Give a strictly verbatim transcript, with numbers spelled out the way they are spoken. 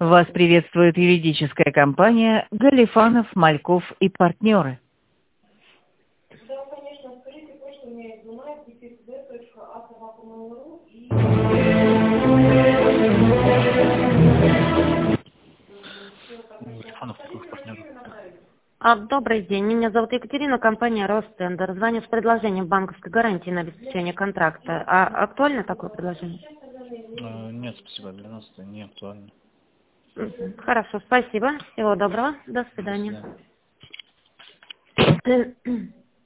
Вас приветствует юридическая компания Галифанов, Мальков и партнеры. Да, конечно, скажите, почта у меня есть Дунай, АСАВАК.ру и... Галифанов, Мальков, партнеры. А, добрый день, меня зовут Екатерина, компания Ростендер. Звоню с предложением банковской гарантии на обеспечение контракта. А актуально такое предложение? А, нет, спасибо, для нас это не актуально. Хорошо, спасибо. Всего доброго. До До свидания. свидания.